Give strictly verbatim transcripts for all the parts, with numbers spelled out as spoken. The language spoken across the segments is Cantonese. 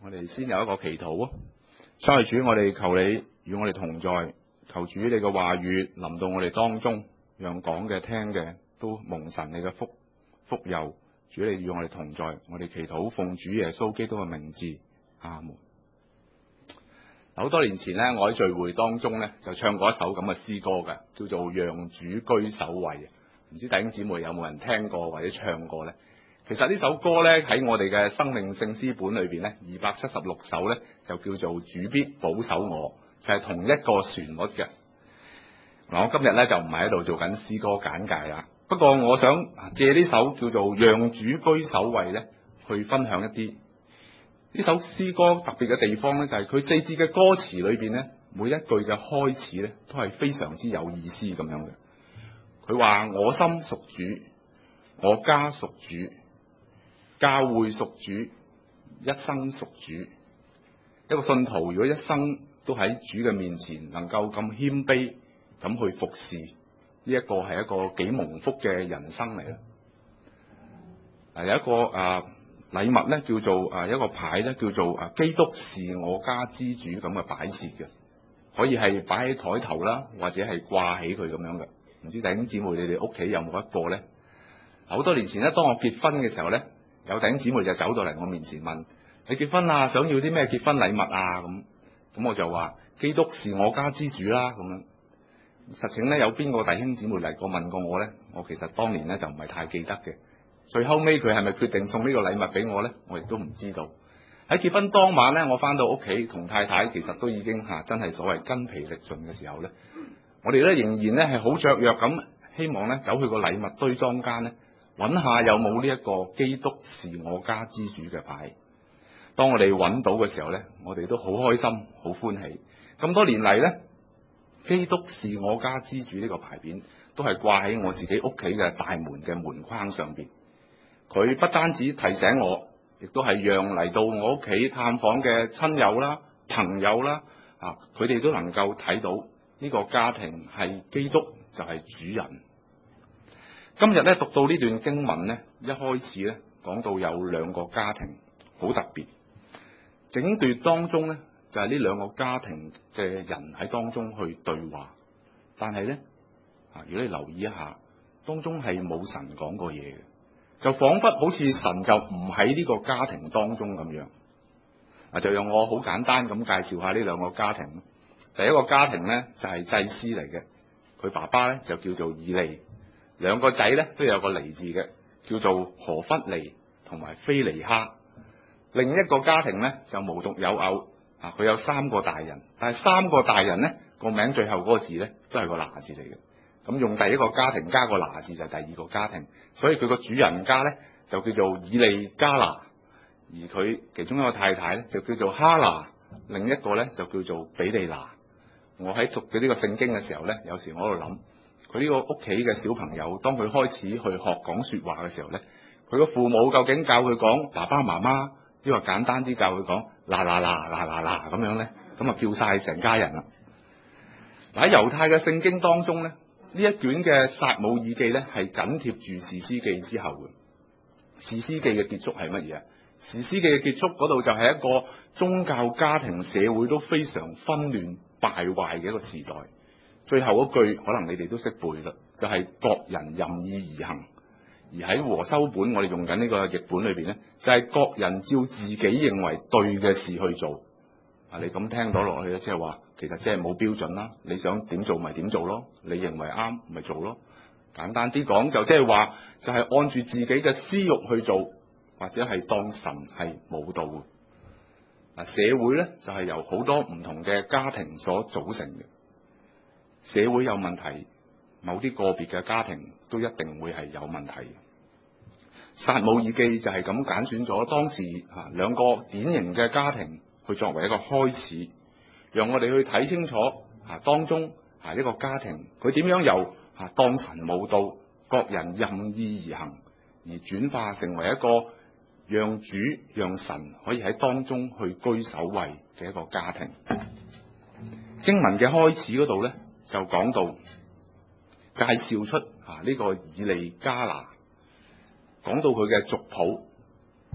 我哋先有一個祈禱啊！親愛主，我哋求你與我哋同在，求主你嘅話語臨到我哋當中，讓講嘅聽嘅都蒙神你嘅福福佑。主你與我哋同在，我哋祈禱奉主耶穌基督嘅名字，阿門。好多年前呢，我喺聚會當中呢，就唱過一首咁嘅詩歌嘅，叫做《讓主居首位》。唔知弟兄姊妹有冇人聽過或者唱過呢？其實呢首歌呢，喺我哋嘅生命聖詩本裏邊呢，二百七十六首呢，就叫做主必保守我，就係、是、同一個旋律嘅。我今日呢，就唔係喺度做緊詩歌簡介啦，不過我想借呢首叫做讓主居首位呢，去分享一啲呢首詩歌特別嘅地方呢，就係佢四節嘅歌詞裏邊呢，每一句嘅開始呢，都係非常之有意思咁樣嘅。佢話我心屬主，我家屬主，教會屬主，一生屬主。一個信徒如果一生都喺主嘅面前，能夠咁謙卑咁去服侍，呢一個係一個幾蒙福嘅人生嚟啦。啊，有一個啊禮物咧，叫做啊一個牌咧，叫做啊基督是我家之主咁嘅擺設嘅，可以係擺喺台頭啦，或者係掛起佢咁樣嘅。唔知弟兄姊妹你哋屋企有冇一個咧？好多年前咧，當我結婚嘅時候咧，有弟兄姊妹就走到嚟我面前問：你結婚啊？想要啲咩結婚禮物啊？咁咁我就話：基督是我家之主啦。咁樣實情咧，有邊個弟兄姊妹嚟過問過我咧？我其實當年咧就唔係太記得嘅。最後尾佢係咪決定送呢個禮物俾我咧？我亦都唔知道。喺結婚當晚咧，我翻到屋企同太太其實都已經嚇、啊、真係所謂筋疲力盡嘅時候咧，我哋咧仍然咧係好雀躍咁，希望咧走去個禮物堆裝間咧，揾下有冇呢一個基督是我家之主嘅牌。當我哋揾到嘅時候咧，我哋都好開心好歡喜。咁多年嚟咧，基督是我家之主呢個牌匾都係掛喺我自己屋企嘅大門嘅門框上邊。佢不單止提醒我，亦都係讓嚟到我屋企探訪嘅親友啦、朋友啦，啊，佢哋都能夠睇到呢個家庭係基督就係主人。今日咧讀到呢段經文咧，一開始咧講到有兩個家庭好特別，整段當中咧就係呢兩個家庭嘅人喺當中去對話，但係咧啊，如果你留意一下，當中係冇神講過嘢嘅。就仿佛好似神就唔喺呢個家庭當中咁樣。啊，就讓我好簡單咁介紹下呢兩個家庭。第一個家庭呢，就係祭司嚟嘅，佢爸爸呢，就叫做以利，兩個仔呢，都有個利字嘅，叫做何弗尼同埋菲尼哈。另一個家庭呢，就無獨有偶，啊，佢有三個大人，但係三個大人呢，個名最後嗰個字呢，都係個拿字嚟嘅。咁用第一個家庭加個拿字就係第二個家庭，所以佢個主人家咧就叫做以利加拿，而佢其中一個太太咧就叫做哈拿，另一個咧就叫做比利拿。我喺讀佢呢個聖經嘅時候咧，有時我喺度諗，佢呢個屋企嘅小朋友，當佢開始去學講說話嘅時候咧，佢個父母究竟教佢講爸爸媽媽，抑或簡單啲教佢講嗱嗱嗱嗱嗱嗱咁樣咧，咁啊叫晒成家人啦。喺猶太嘅聖經當中咧，呢一卷嘅撒母耳記咧係緊貼住士師記之後嘅。士師記嘅結束係乜嘢啊？士師記嘅結束嗰度就係一個宗教、家庭、社會都非常紛亂敗壞嘅一個時代。最後嗰句可能你哋都識背啦，就係、是、各人任意而行。而喺和修本我哋用緊呢個譯本裏邊咧，就係、是、各人照自己認為對嘅事去做。啊，你咁聽到落去咧，即係話其實即係冇標準啦。你想點做咪點做咯，你認為啱咪做咯。簡單啲講就即係話，就係、是、按住自己嘅私欲去做，或者係當神係冇道嘅。嗱，社會咧就係、是、由好多唔同嘅家庭所組成嘅。社會有問題，某啲個別嘅家庭都一定會係有問題。撒母耳記就係咁揀選咗當時啊兩個典型嘅家庭，去作為一個開始，讓我哋去睇清楚啊當中啊一個家庭佢點樣由啊當神冇道，各人任意而行，而轉化成為一個讓主讓神可以喺當中去居首位嘅一個家庭。經文嘅開始嗰度咧就講到介紹出啊呢個以利加拿，講到佢嘅族譜。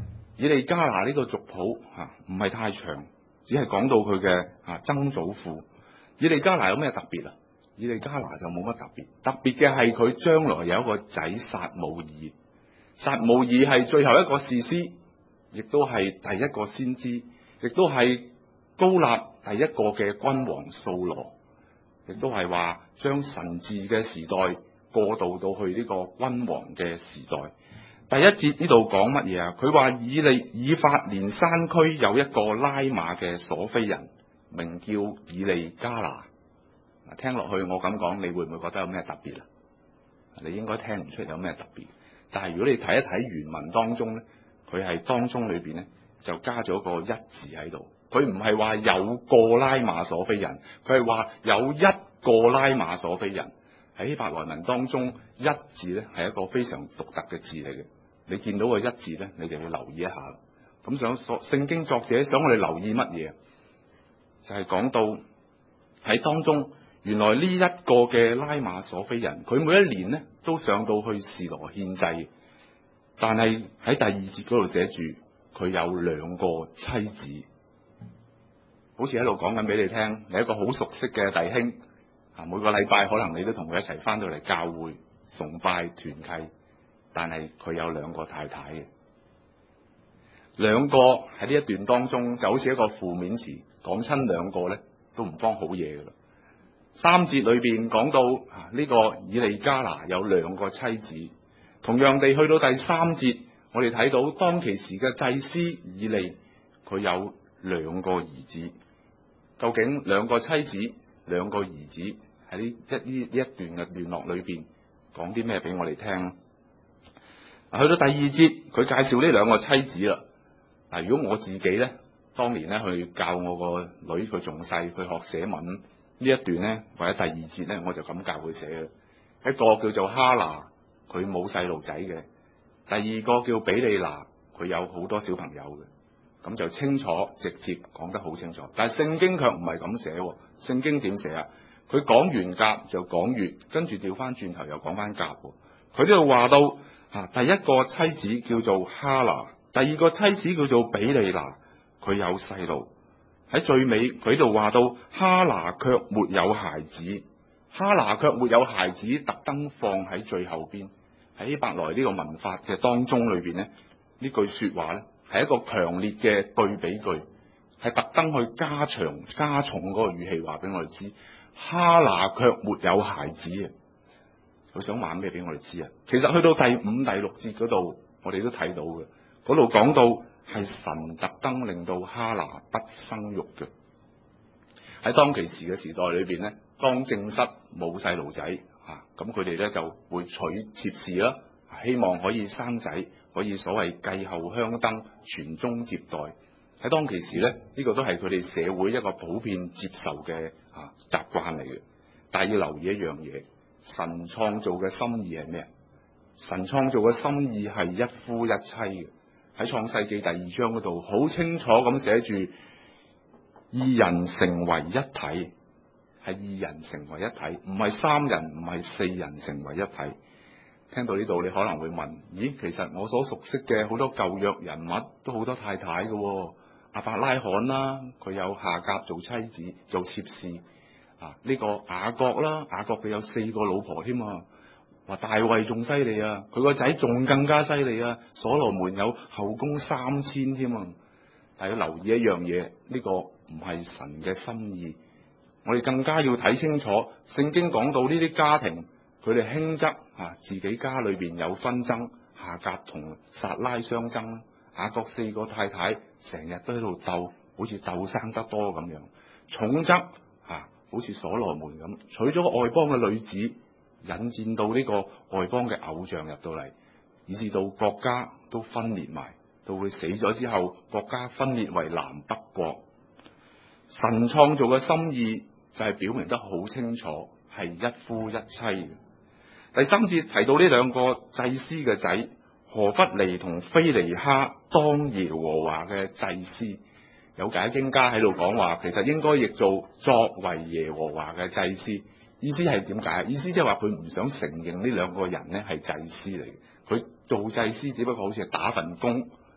以利加拿呢個族譜嚇唔係太長，只係講到佢嘅嚇曾祖父。以利加拿有咩特別啊？以利加拿就冇乜特別，特別嘅係佢將來有一個仔撒母耳。撒母耳係最後一個士師，亦都係第一個先知，亦都係膏立第一個嘅君王掃羅，亦都係話將神治嘅時代過渡到去呢個君王嘅時代。第一節呢度講乜嘢啊？佢話以利以法蓮山區有一個拉馬嘅索非人，名叫以利加拿。聽落去我咁講，你會唔會覺得有咩特別啊？你應該聽唔出有咩特別。但係如果你睇一睇原文當中咧，佢係當中裏邊咧就加咗個一字喺度。佢唔係話有個拉馬索非人，佢係話有一個拉馬索非人。喺希伯來文當中，一字咧係一個非常獨特嘅字嚟嘅。你見到個一字咧，你就要留意一下。咁想聖經作者想我哋留意乜嘢？就係、是、講到喺當中，原來呢一個嘅拉馬索非人，佢每一年咧都上到去示羅獻祭，但係喺第二節嗰度寫住佢有兩個妻子，好似喺度講緊俾你聽，你一個好熟悉嘅弟兄啊，每個禮拜可能你都同佢一齊翻到嚟教會崇拜團契，但係佢有兩個太太嘅，兩個喺呢一段當中就好似一個負面詞，講親兩個咧都唔方好嘢噶啦。三節裏邊講到啊，呢個以利加拿有兩個妻子，同樣地去到第三節，我哋睇到當其時嘅祭司以利，佢有兩個兒子。究竟兩個妻子、兩個兒子喺呢一呢一段嘅段落裏邊講啲咩俾我哋聽？去到第二節，佢介紹呢兩個妻子啦。嗱，如果我自己咧，當年咧去教我個女，佢仲細，去學寫文呢一段咧，或者第二節咧，我就咁教佢寫嘅。一個叫做哈拿，佢冇細路仔嘅；第二個叫比利拿，佢有好多小朋友嘅。咁就清楚直接講得好清楚，但係聖經卻唔係咁寫。聖經點寫啊？佢講完甲就講月，跟住調翻轉頭又講翻甲。佢呢度話到啊，第一個妻子叫做哈拿，第二個妻子叫做比利拿，佢有細路。喺最尾佢呢度話到哈拿卻沒有孩子，哈拿卻沒有孩子，特登放喺最後邊。喺希伯來呢個文法嘅當中裏邊咧，呢句說話咧，係一個強烈嘅對比句，係特登去加長加重嗰個語氣話俾我哋知，哈拿卻沒有孩子啊！佢想話咩俾我哋知啊？其實去到第五、第六節嗰度，我哋都睇到嘅，嗰度講到係神特登令到哈拿不生育嘅。喺當其時嘅時代裏邊咧，當正室冇細路仔啊，咁佢哋咧就會娶妾侍啦，希望可以生仔。可以所謂繼後香燈，傳宗接代。喺當其時咧，呢、這個都係佢哋社會一個普遍接受嘅啊習慣嚟嘅。但係要留意一樣嘢，神創造嘅心意係咩？神創造嘅心意係一夫一妻嘅。喺創世記第二章嗰度好清楚咁寫住，二人成為一體，係二人成為一體，唔係三人，唔係四人成為一體。聽到呢度，你可能會問：咦，其實我所熟悉嘅好多舊約人物都好多太太嘅喎，亞伯拉罕啦，佢有夏甲做妻子做妾侍啊，呢個雅各啦，雅各佢有四個老婆添啊，話大衛仲犀利啊，佢個仔仲更加犀利啊，所羅門有後宮三千添啊。但係要留意一樣嘢，呢個唔係神嘅心意，我哋更加要睇清楚聖經講到呢啲家庭。佢哋輕則啊，自己家裏邊有紛爭，夏甲同撒拉相爭，雅各四個太太成日都喺度鬥，好似鬥生得多咁樣。重則啊，好似所羅門咁，娶咗個外邦嘅女子，引薦到呢個外邦嘅偶像入到嚟，以至到國家都分裂埋，到佢死咗之後，國家分裂為南北國。神創造嘅心意就係表明得好清楚，係一夫一妻嘅。第三節提到呢兩個祭司嘅仔何弗尼同菲尼哈當耶和華嘅祭司，有解經家喺度講話，其實應該譯做作為耶和華嘅祭司。意思係點解？意思即係話佢唔想承認呢兩個人咧係祭司嚟嘅，佢做祭司只不過好似係打份工，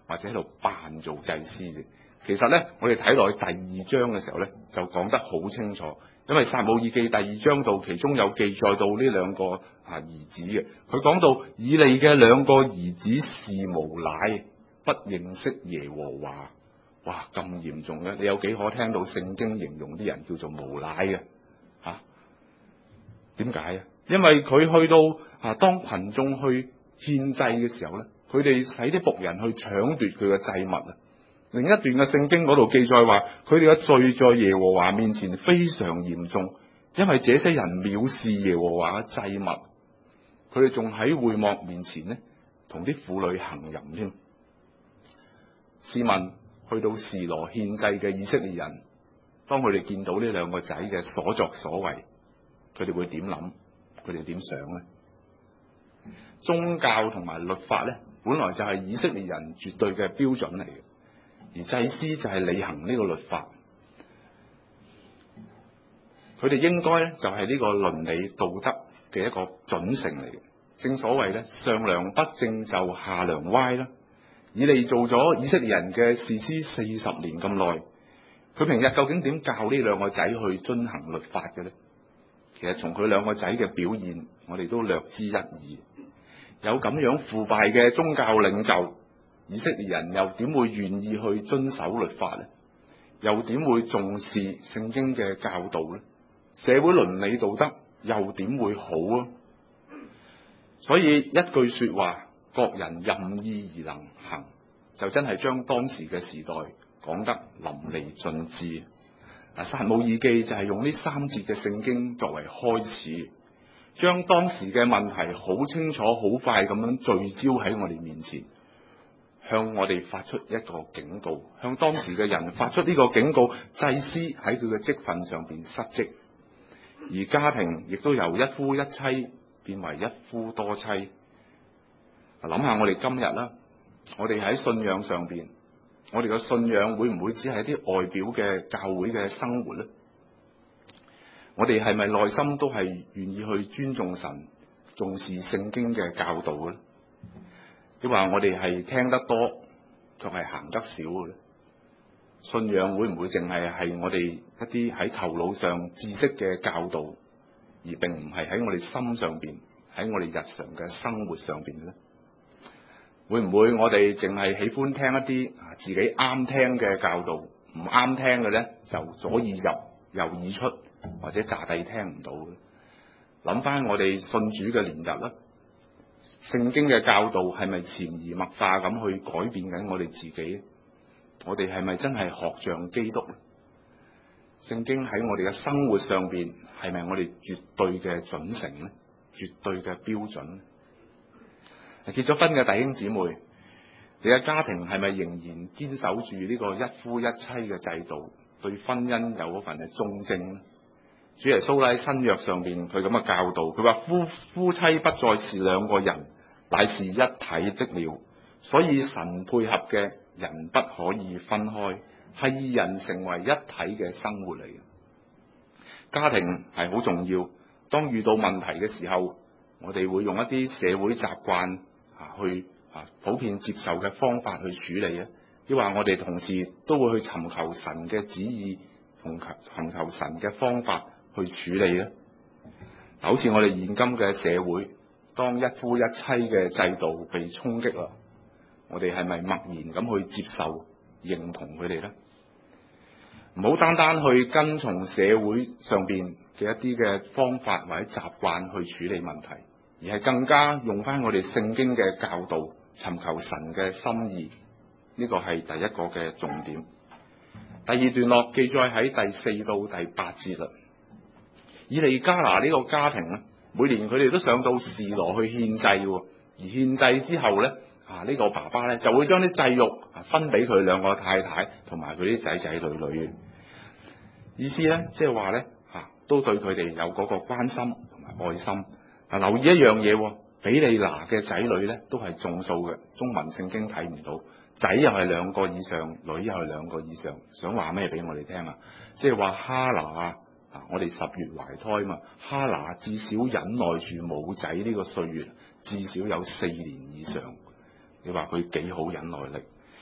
或者喺度扮做祭司嘅。其實咧，我哋睇落去第二章嘅時候咧，就講得好清楚。因為撒母耳記第二章度，其中有記載到呢兩個啊兒子嘅。佢講到以利嘅兩個兒子是無賴，不認識耶和華。哇，咁嚴重嘅！你有幾可聽到聖經形容啲人叫做無賴嘅？嚇、啊？點解啊？因為佢去到啊，當群眾去獻祭嘅時候咧，佢哋使啲僕人去搶奪佢嘅祭物啊。另一段嘅聖經嗰度記載話，佢哋嘅罪在耶和華面前非常嚴重，因為這些人藐視耶和華嘅祭物，佢哋仲喺會幕面前呢，同啲婦女行淫添。試問去到示羅獻祭嘅以色列人，當佢哋見到呢兩個仔嘅所作所為，佢哋會點諗？佢哋點想呢？宗教同埋律法呢，本來就係以色列人絕對嘅標準嚟嘅。而祭司就係履行呢個律法，佢哋應該咧就係呢個倫理道德嘅一個準繩嚟嘅。正所謂咧，上梁不正就下梁歪啦。以利做咗以色列人嘅士師四十年咁耐，佢平日究竟點教呢兩個仔去遵行律法嘅咧？其實從佢兩個仔嘅表現，我哋都略知一二。有咁樣腐敗嘅宗教領袖，以色列人又點會願意去遵守律法呢？又點會重視聖經嘅教導呢？社會倫理道德又點會好啊？所以一句說話，各人任意而能行，就真係將當時嘅時代講得淋漓盡致。嗱，撒母耳記就係用呢三節嘅聖經作為開始，將當時嘅問題好清楚、好快咁樣聚焦喺我哋面前，向我哋發出一個警告，向當時嘅人發出呢個警告：祭司喺佢嘅職份上邊失職，而家庭亦都由一夫一妻變為一夫多妻。諗下我哋今日啦，我哋喺信仰上邊，我哋嘅信仰會唔會只係啲外表嘅教會嘅生活呢？我哋係咪內心都係願意去尊重神、重視聖經嘅教導嘅咧？抑或我哋係聽得多，卻係行得少嘅咧？信仰會唔會淨係係我哋一啲喺頭腦上知識嘅教導，而並唔係喺我哋心上邊，喺我哋日常嘅生活上邊嘅咧？會唔會我哋淨係喜歡聽一啲自己啱聽嘅教導，唔啱聽嘅咧就左耳入右耳出，或者詐諦聽唔到嘅？諗翻我哋信主嘅年日啦，聖經嘅教導係咪潛移默化咁去改變緊我哋自己？我哋係咪真係學像基督？聖經喺我哋嘅生活上邊係咪我哋絕對嘅準繩咧？絕對嘅標準呢？結咗婚嘅弟兄姊妹，你嘅家庭係咪仍然堅守住呢個一夫一妻嘅制度，對婚姻有嗰份嘅忠貞呢？主耶穌喺新約上邊佢咁嘅教導，佢話夫夫妻不再是兩個人，乃是一體的了。所以神配合嘅人不可以分開，係二人成為一體嘅生活嚟嘅。家庭係好重要，當遇到問題嘅時候，我哋會用一啲社會習慣啊去啊普遍接受嘅方法去處理啊，抑或我哋同時都會去尋求神嘅旨意同尋求神嘅方法去處理咧。好似我哋現今嘅社會，當一夫一妻嘅制度被衝擊啦，我哋係咪默然咁去接受認同佢哋咧？唔好單單去跟從社會上邊嘅一啲嘅方法或者習慣去處理問題，而係更加用翻我哋聖經嘅教導，尋求神嘅心意。呢個係第一個嘅重點。第二段落記載喺第四到第八節啦。以利加拿呢個家庭咧，每年佢哋都上到示羅去獻祭，而獻祭之後咧，啊呢個爸爸咧就會將啲祭肉分俾佢兩個太太同埋佢啲仔仔女女。意思咧，即係話咧，吓都對佢哋有嗰個關心同埋愛心。啊，留意一樣嘢，比利拿嘅仔女咧都係眾數嘅，中文聖經睇唔到，仔又係兩個以上，女又係兩個以上。想話咩俾我哋聽啊？即係話哈拿啊，我哋十月懷胎嘛，哈拿至少忍耐住冇仔呢個歲月，至少有四年以上。你話佢幾好忍耐力？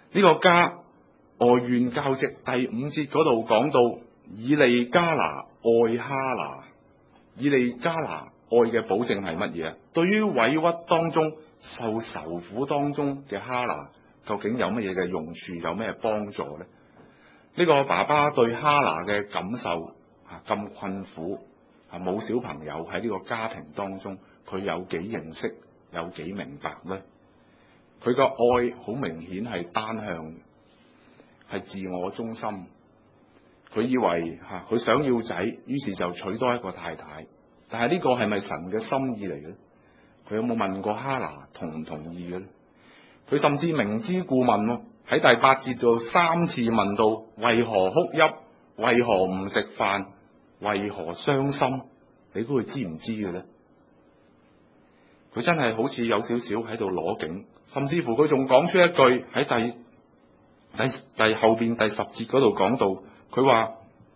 呢個家愛怨交織，第五節嗰度講到以利加拿愛哈拿，以利加拿愛嘅保證係乜嘢啊？對於委屈當中、受愁苦當中嘅哈拿，究竟有乜嘢嘅用處，有咩幫助呢？呢、這個爸爸對哈拿嘅感受啊咁困苦啊，冇小朋友喺呢個家庭當中，佢有幾認識，有幾明白呢？佢個愛好明顯係單向，係自我中心。佢以為吓佢想要仔，於是就娶多一個太太。但係呢個係咪神嘅心意嚟嘅？佢有冇問過哈拿同唔同意嘅咧？佢甚至明知故問喎，喺第八節就三次問到為何哭泣，為何唔食飯，為何傷心？你估佢知唔知嘅咧？佢真係好似有少少喺度攞景，甚至乎佢仲講出一句喺第第第後邊第十節嗰度講到，佢話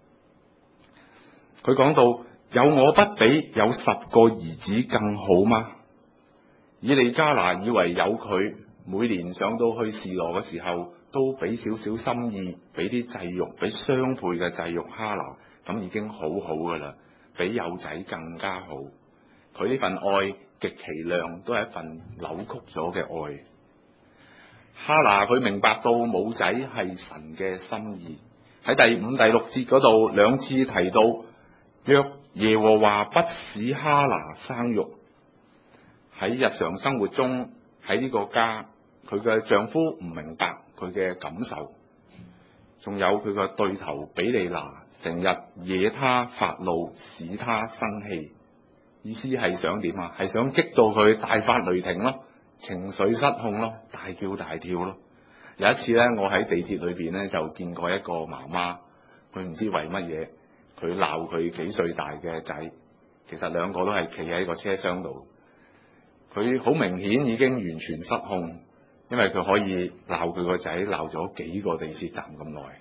佢講到有我不比有十個兒子更好嗎？以利加拿以為有佢每年上到去示羅嘅時候，都俾少少心意，俾啲祭肉，俾雙倍嘅祭肉哈拿，咁已經好好噶啦，比有仔更加好。佢呢份愛極其量都係一份扭曲咗嘅愛。哈拿佢明白到冇仔係神嘅心意，喺第五、第六節嗰度兩次提到，若耶和華不使哈拿生育，喺日常生活中喺呢個家，佢嘅丈夫唔明白佢嘅感受，仲有佢個對頭比利拿成日惹他發怒，使他生氣，意思係想點啊？係想激到佢大發雷霆咯，情緒失控咯，大叫大跳咯。有一次咧，我喺地鐵裏邊咧就見過一個媽媽，佢唔知為乜嘢，佢鬧佢幾歲大嘅仔，其實兩個都係企喺個車廂度，佢好明顯已經完全失控，因為佢可以鬧佢個仔鬧咗幾個地鐵站咁耐。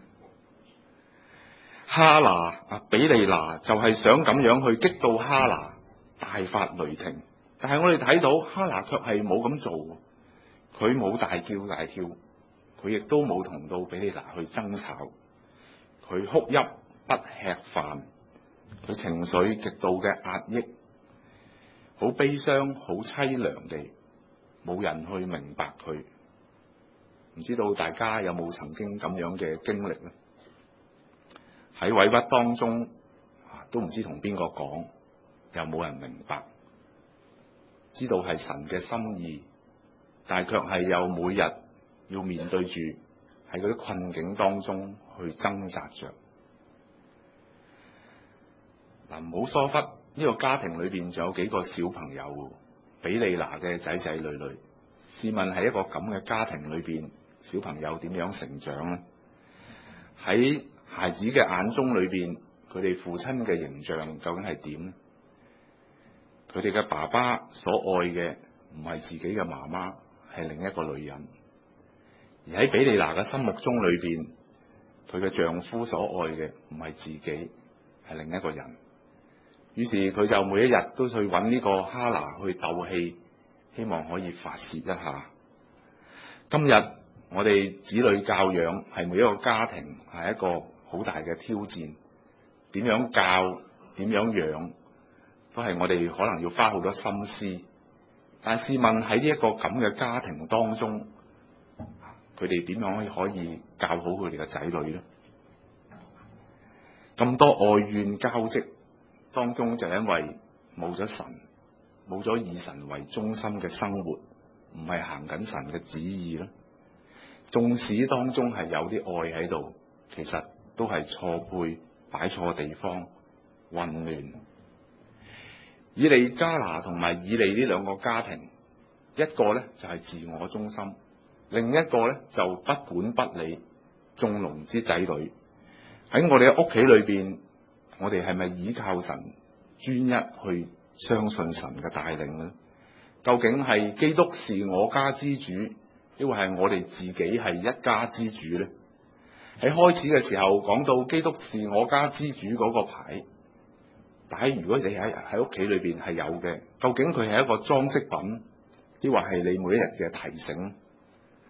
哈拿啊，比利拿就係想咁樣去激到哈拿大發雷霆，但係我哋睇到哈拿卻係冇咁做，佢冇大叫大跳，佢亦都冇同到比利拿去爭吵，佢哭泣不吃飯，佢情緒極度嘅壓抑，好悲傷好淒涼地，冇人去明白佢。唔知道大家有冇曾經咁樣嘅經歷呢？喺委屈當中都唔知同邊個講，又冇人明白，知道係神嘅心意，但係卻係又每日要面對住喺嗰啲困境當中去掙扎着。嗱，唔好疏忽呢個家庭裏邊仲有幾個小朋友，比利拿嘅仔仔女女。試問喺一個咁嘅家庭裏邊，小朋友點樣成長呢？喺孩子嘅眼中裏邊，佢哋父親嘅形象究竟係點呢？佢哋嘅爸爸所愛嘅唔係自己嘅媽媽，係另一個女人。而喺比利拿嘅心目中裏邊，佢嘅丈夫所愛嘅唔係自己，係另一個人。於是佢就每一日都去揾呢個哈拿去鬥氣，希望可以發洩一下。今日我哋子女教養係每一個家庭係一個好大嘅挑戰，點樣教，點樣養，都係我哋可能要花好多心思。但係試問喺呢一個咁嘅家庭當中，佢哋點樣可以教好佢哋嘅仔女呢？咁多愛怨交織當中，就因為冇咗神，冇咗以神為中心嘅生活，唔係行緊神嘅旨意咯。縱使當中係有啲愛喺度，其實都係錯配，擺錯地方，混亂。以利加拿同埋以利呢兩個家庭，一個咧就係自我中心，另一個咧就不管不理，縱容之仔女。喺我哋嘅屋企裏邊，我哋係咪依靠神，專一去相信神嘅帶領呢？究竟係基督是我家之主，抑或係我哋自己係一家之主呢？喺開始嘅時候講到基督是我家之主嗰個牌，但係如果你喺喺屋企裏邊係有嘅，究竟佢係一個裝飾品，抑或係你每一日嘅提醒？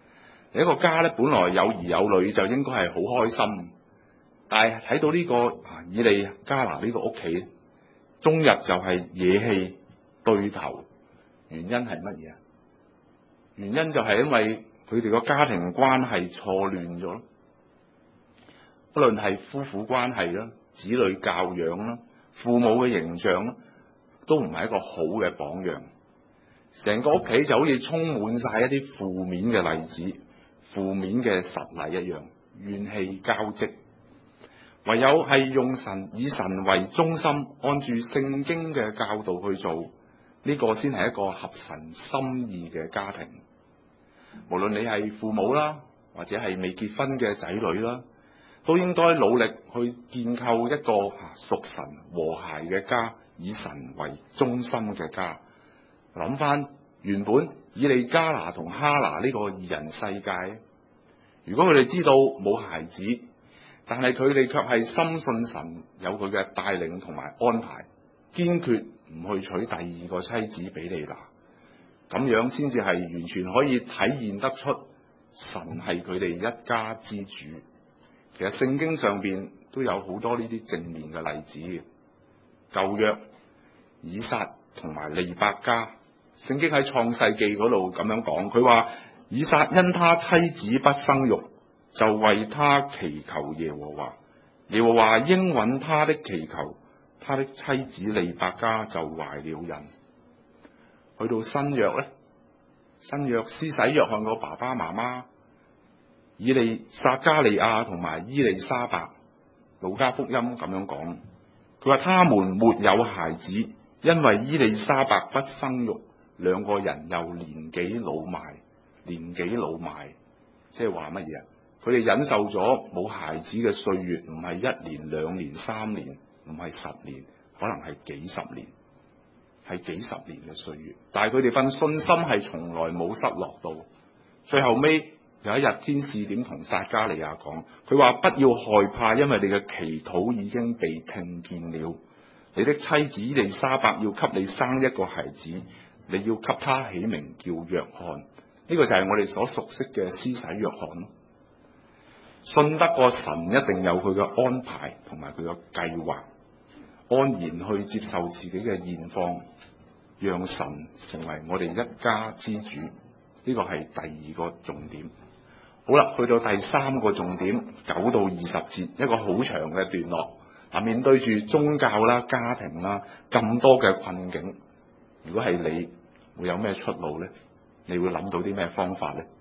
一個家咧，本來有兒有女就應該係好開心，但係睇到呢個以利加拿呢個屋企，終日就係惹氣對頭，原因係乜嘢啊？原因就係因為佢哋個家庭關係錯亂咗，不論係夫婦關係啦、子女教養啦、父母嘅形象啦，都唔係一個好嘅榜樣。成個屋企就好似充滿晒一啲負面嘅例子、負面嘅實例一樣，怨氣交織。唯有係用神以神為中心，按住聖經嘅教導去做，呢個先係一個合神心意嘅家庭。無論你係父母啦，或者係未結婚嘅仔女啦，都應該努力去建構一個屬神和諧嘅家，以神為中心嘅家。諗翻原本以利加拿同哈拿呢個二人世界，如果佢哋知道冇孩子，但係佢哋卻係深信神有佢嘅帶領同埋安排，堅決唔去娶第二個妻子比利拿，咁樣先至係完全可以體現得出神係佢哋一家之主。其實聖經上邊都有好多呢啲正面嘅例子嘅。舊約以撒同埋利百加，聖經喺創世記嗰度咁樣講，佢話以撒因他妻子不生育，就為他祈求耶和華，耶和華應允他的祈求，他的妻子利百加就懷了孕。去到新約咧，新約施洗約翰個爸爸媽媽以利撒加利亞同埋伊利沙伯，路加福音咁樣講，佢話他們沒有孩子，因為伊利沙伯不生育，兩個人又年紀老邁，年紀老邁，即係話乜嘢啊？佢哋忍受咗冇孩子嘅歲月，唔係一年、兩年、三年，唔係十年，可能係幾十年，係幾十年嘅歲月。但係佢哋份信心係從來冇失落到。最後尾有一日，天使點同撒加利亞講？佢話不要害怕，因為你嘅祈禱已經被聽見了。你的妻子伊利沙伯要給你生一個孩子，你要給他起名叫約翰。呢、這個就係我哋所熟悉嘅施洗約翰。信得過神一定有佢嘅安排同埋佢嘅計劃，安然去接受自己嘅現況，讓神成為我哋一家之主。呢個係第二個重點。好啦，去到第三個重點，九到二十節，一個好長嘅段落。啊，面對住宗教啦、家庭啦咁多嘅困境，如果係你，會有咩出路呢？你會諗到啲咩方法呢？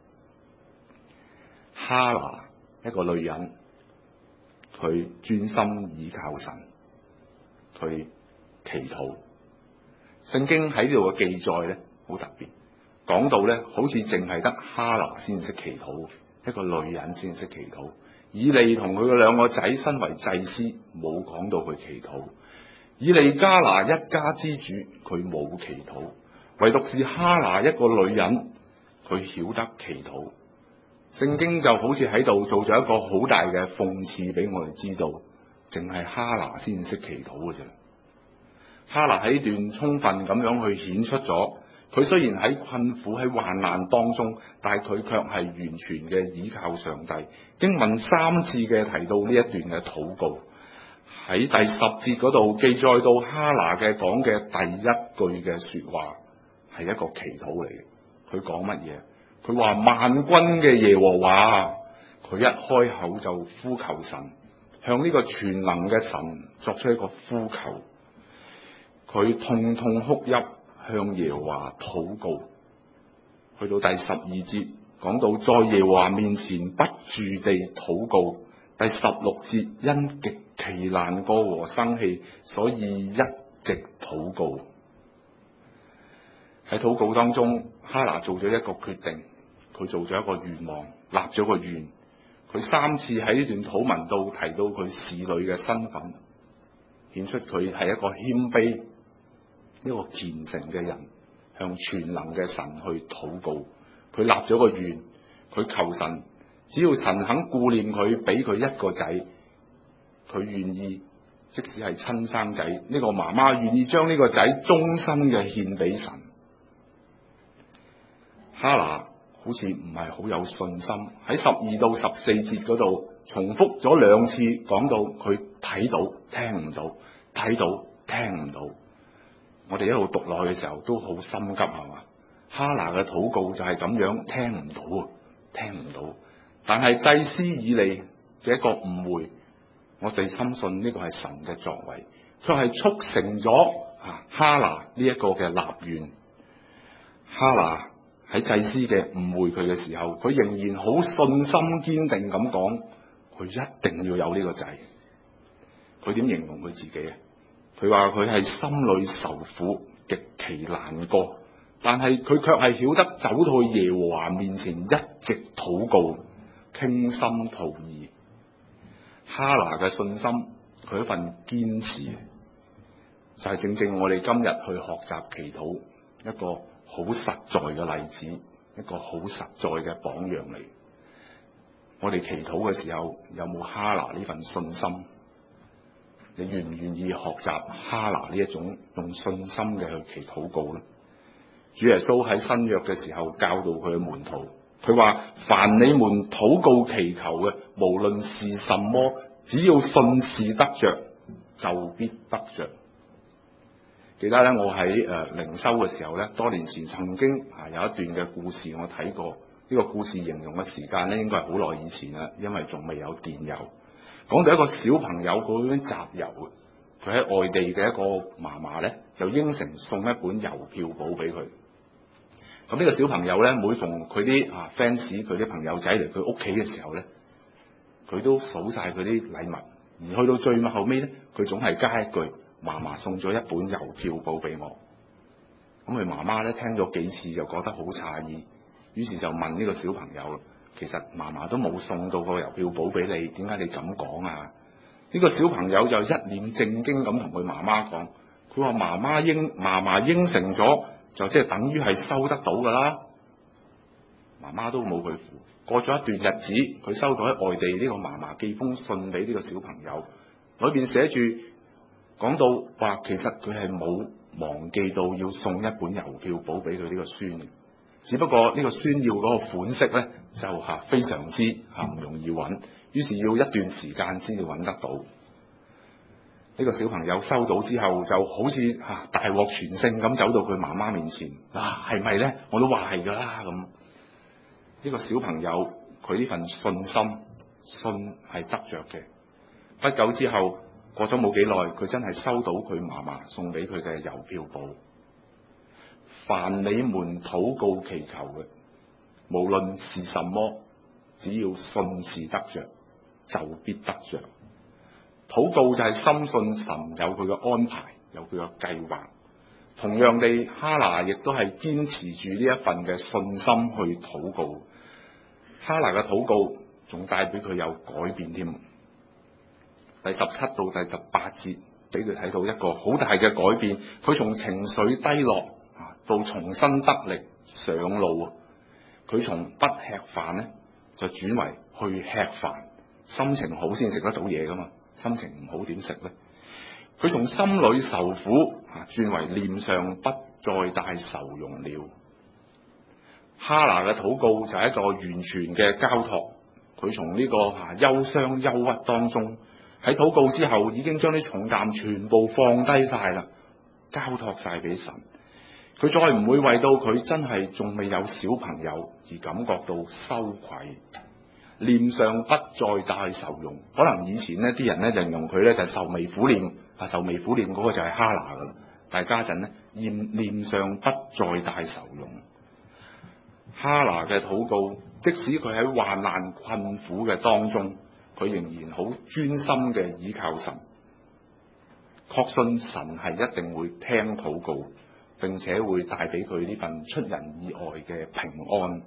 哈拿一個女人，佢專心倚靠神，佢祈禱。聖經喺呢度嘅記載咧，好特別，講到咧，好似淨係得哈拿先識祈禱，一個女人先識祈禱。以利同佢嘅兩個仔身為祭司，冇講到佢祈禱。以利加拿一家之主，佢冇祈禱，唯獨是哈拿一個女人，佢曉得祈禱。聖經就好似喺度做咗一個好大嘅諷刺俾我哋知道，淨係哈拿先識祈禱嘅啫。哈拿喺段充分咁樣去顯出咗，佢雖然喺困苦喺患難當中，但係佢卻係完全嘅倚靠上帝。經文三次嘅提到呢一段嘅禱告，喺第十節嗰度記載到哈拿嘅講嘅第一句嘅說話係一個祈禱嚟嘅。佢講乜嘢？佢話萬軍嘅耶和華，佢一開口就呼求神，向呢個全能嘅神作出一個呼求。佢痛痛哭泣，向耶和華禱告。去到第十二節講到在耶和華面前不住地禱告。第十六節因極其難過和生氣，所以一直禱告。喺禱告當中，哈拿做咗一個決定，佢做咗一個願望，立咗個願。佢三次喺呢段禱文度提到佢侍女嘅身份，顯出佢係一個謙卑、一個虔誠嘅人，向全能嘅神去禱告。佢立咗個願，佢求神，只要神肯顧念佢，俾佢一個仔，佢願意，即使係親生仔，呢、這個媽媽願意將呢個仔終身嘅獻俾神。哈拿好好似唔係好有信心。喺十二到十四節嗰度重複咗兩次，講到佢睇到聽唔到，睇到聽唔到。我哋一路讀落去嘅時候都好心急，係嘛？哈拿嘅禱告就係咁樣，聽唔到啊，聽唔到。但係祭司以利嘅一個誤會，我哋深信呢個係神嘅作為，佢係促成咗啊哈拿呢一個嘅立願。哈拿喺祭司嘅誤會佢嘅時候，佢仍然好信心堅定咁講，佢一定要有呢個仔。佢點形容佢自己啊？佢話佢係心裏受苦，極其難過，但係佢卻係曉得走到去耶和華面前，一直禱告，傾心吐意。哈拿嘅信心，佢一份堅持，就係、是、正正我哋今日去學習祈禱一個好實在嘅例子，一個好實在嘅榜樣嚟。我哋祈禱嘅時候，有冇哈拿呢份信心？你願唔願意學習哈拿呢一種用信心嘅去祈禱告呢？主耶穌喺新約嘅時候教導佢嘅門徒，佢話：凡你們禱告祈求嘅，無論是什麼，只要信是得着，就必得着。記得咧，我喺誒靈修嘅時候咧，多年前曾經啊有一段嘅故事我睇過。呢個故事形容嘅時間咧，應該係好耐以前啦，因為仲未有電郵。講到一個小朋友佢嗰啲集郵，佢喺外地嘅一個嫲嫲咧，就應承送一本郵票簿俾佢。咁呢個小朋友咧，每逢佢啲啊 fans 佢啲朋友仔嚟佢屋企嘅時候咧，佢都數晒佢啲禮物，而去到最後尾咧，佢總係加一句：嫲嫲送咗一本郵票簿俾我。咁佢媽媽咧聽咗幾次，就覺得好詫異，於是就問呢個小朋友。其實嫲嫲都冇送到個郵票簿俾你，點解你咁講啊？呢個小朋友就一臉正經咁同佢媽媽講，佢話媽媽應嫲嫲應承咗，就即係等於係收得到噶啦。媽媽都冇佢符。過咗一段日子，佢收到喺外地呢個嫲嫲寄封信俾呢個小朋友，裏邊寫住講到話，其實佢係冇忘記到要送一本郵票簿俾佢呢個孫。只不過呢個孫要嗰個款式咧，就嚇非常之嚇唔容易揾，於是要一段時間先至揾得到。呢、這個小朋友收到之後，就好似嚇大獲全勝咁走到佢媽媽面前，啊係咪咧？我都話係㗎啦咁。呢、這個小朋友佢呢份信心，信係得着嘅。不久之後，過咗冇幾耐，佢真係收到佢媽媽送俾佢嘅郵票簿。凡你們禱告祈求嘅，無論是什麼，只要信是得着，就必得着。禱告就係深信神有佢嘅安排，有佢嘅計劃。同樣地，哈拿亦都係堅持住呢一份嘅信心去禱告。哈拿嘅禱告仲帶俾佢有改變添。第十七到第十八節俾佢睇到一個好大嘅改變，佢從情緒低落到重新得力上路，佢從不吃飯咧就轉為去吃飯，心情好先食得到嘢噶嘛，心情唔好點食咧？佢從心裏受苦啊，轉為臉上不再帶愁容了。哈拿嘅禱告就係一個完全嘅交託，佢從呢個啊憂傷憂鬱當中喺禱告之後，已經將啲重擔全部放低晒啦，交託晒俾神。佢再唔會為到佢真係仲未有小朋友而感覺到羞愧，臉上不再帶愁容。可能以前呢啲人咧形容佢咧就係愁眉苦臉，啊愁眉苦臉嗰個就係哈拿噶啦。但係家陣咧臉臉上不再帶愁容。哈拿嘅禱告，即使佢喺患難困苦嘅當中，佢仍然好專心嘅倚靠神，確信神係一定會聽禱告，並且會帶俾佢呢份出人意外嘅平安。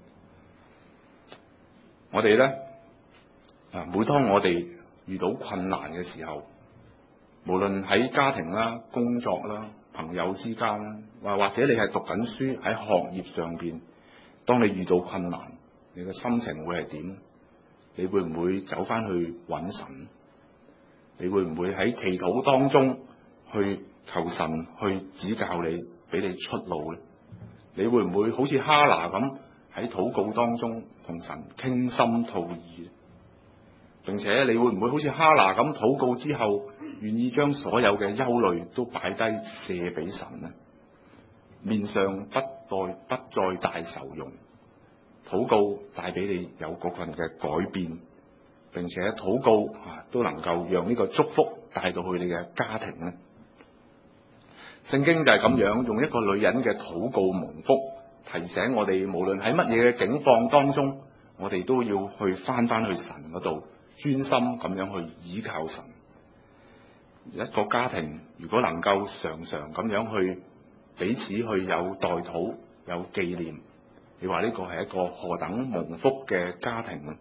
我哋咧啊，每當我哋遇到困難嘅時候，無論喺家庭啦、工作啦、朋友之間啦，或或者你係讀緊書喺學業上邊，當你遇到困難，你嘅心情會係點？你會唔會走翻去揾神？你會唔會喺祈禱當中去求神去指教你，俾你出路咧？你會唔會好似哈拿咁喺禱告當中同神傾心吐意？並且你會唔會好似哈拿咁禱告之後，願意將所有嘅憂慮都擺低卸俾神呢？面上不再不再帶愁容，禱告帶俾你有嗰份嘅改變，並且禱告啊都能夠讓呢個祝福帶到去你嘅家庭呢？聖經就係咁樣用一個女人嘅禱告蒙福，提醒我哋無論喺乜嘢嘅境況當中，我哋都要去翻翻去神嗰度，專心咁樣去倚靠神。一個家庭如果能夠常常咁樣去彼此去有代禱有紀念，你話呢個係一個何等蒙福嘅家庭呢？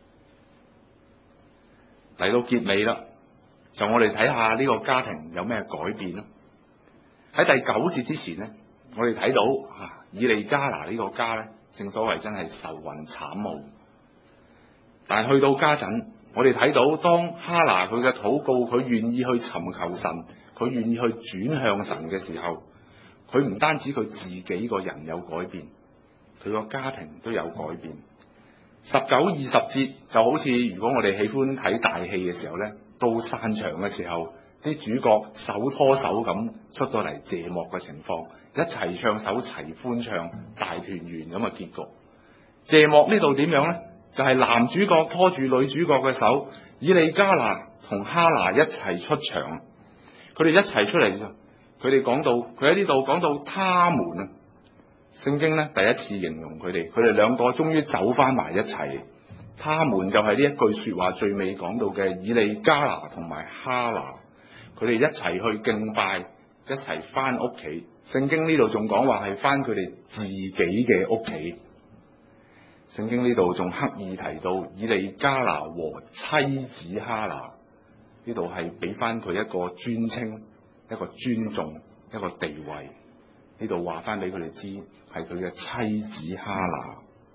嚟到結尾啦，就我哋睇下呢個家庭有咩改變啦。喺第九節之前呢，我哋睇到啊以利加拿呢個家呢，正所謂真係愁雲慘霧。但係去到家陣，我哋睇到當哈拿佢嘅禱告，佢願意去尋求神，佢願意去轉向神嘅時候，佢唔單止佢自己個人有改變，佢個家庭都有改變。十九二十節就好似如果我哋喜歡睇大戲嘅時候呢，到散場嘅時候，啲主角手拖手咁出到嚟謝幕嘅情況，一齊唱首齊歡唱大團圓咁嘅結局。謝幕呢度點樣呢？就係、是、男主角拖住女主角嘅手，以利加拿同哈拿一齊出場，佢哋一齊出嚟。佢哋講到，佢喺呢度講到他們啊，聖經咧第一次形容佢哋，佢哋兩個終於走翻埋一齊。他們就係呢一句說話最尾講到嘅以利加拿同埋哈拿，佢哋一齊去敬拜，一齊翻屋企。聖經呢度仲講話係翻佢哋自己嘅屋企。聖經呢度仲刻意提到以利加拿和妻子哈拿，呢度係俾翻佢一個尊稱，一個尊重，一個地位。呢度話翻俾佢哋知係佢嘅妻子哈拿。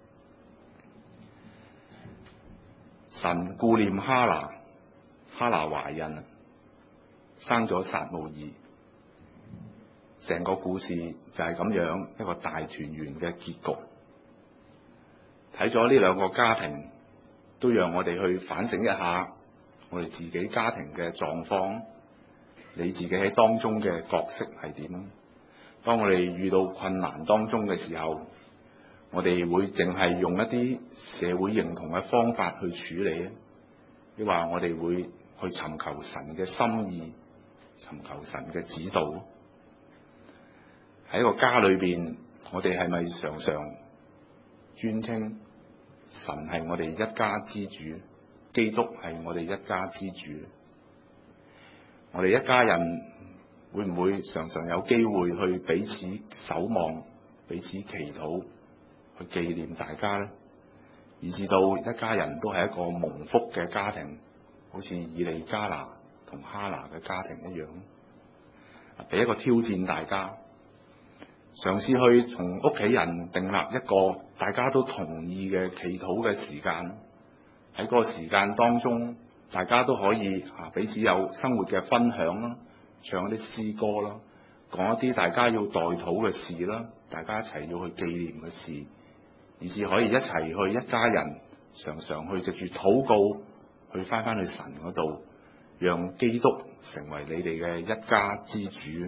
神顧念哈拿，哈拿懷孕，生咗撒母耳。成個故事就係咁樣一個大團圓嘅結局。睇咗呢兩個家庭，都讓我哋去反省一下我哋自己家庭嘅狀況，你自己喺當中嘅角色係點？當我哋遇到困難當中嘅時候，我哋會淨係用一啲社會認同嘅方法去處理啊？抑或我哋會去尋求神嘅心意，尋求神嘅指導？喺個家裏邊，我哋係咪常常尊稱神係我哋一家之主，基督係我哋一家之主？我哋一家人會唔會常常有機會去彼此守望、彼此祈禱，去紀念大家呢？以至到一家人都係一個蒙福嘅家庭，好似以利加拿同哈拿嘅家庭一樣。俾一個挑戰大家，嘗試去同屋企人訂立一個大家都同意嘅祈禱嘅時間。喺嗰個時間當中，大家都可以啊彼此有生活嘅分享啦，唱一啲詩歌啦，講一啲大家要代禱嘅事啦，大家一齊要去紀念嘅事，而是可以一齊去一家人常常去藉住禱告去翻翻去神嗰度，讓基督成為你哋嘅一家之主。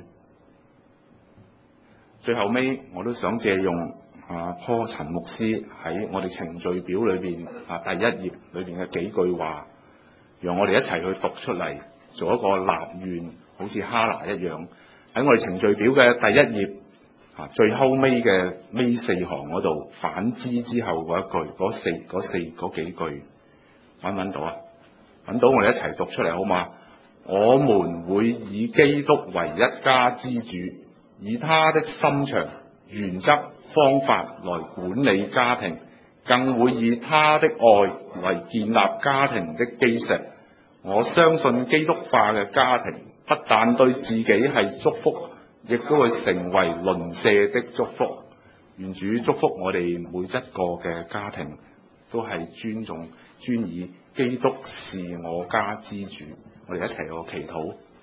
最後尾我都想借用啊柯陳牧師喺我哋程序表裏邊啊第一頁裏邊嘅幾句話，讓我哋一齊去讀出嚟，做一個立願，好似哈拿一樣。喺我哋程序表嘅第一頁啊最後尾嘅尾四行嗰度，反之之後嗰一句，嗰四嗰四嗰幾句，揾唔揾到啊？揾到我哋一齊讀出嚟好嘛？我們會以基督為一家之主，以他的心腸、原則、方法來管理家庭，更會以他的愛為建立家庭的基石。我相信基督化嘅家庭不但對自己係祝福，亦都會成為鄰舍的祝福。願主祝福我哋每一個嘅家庭，都係尊重、尊以基督是我家之主。我哋一齊個祈禱。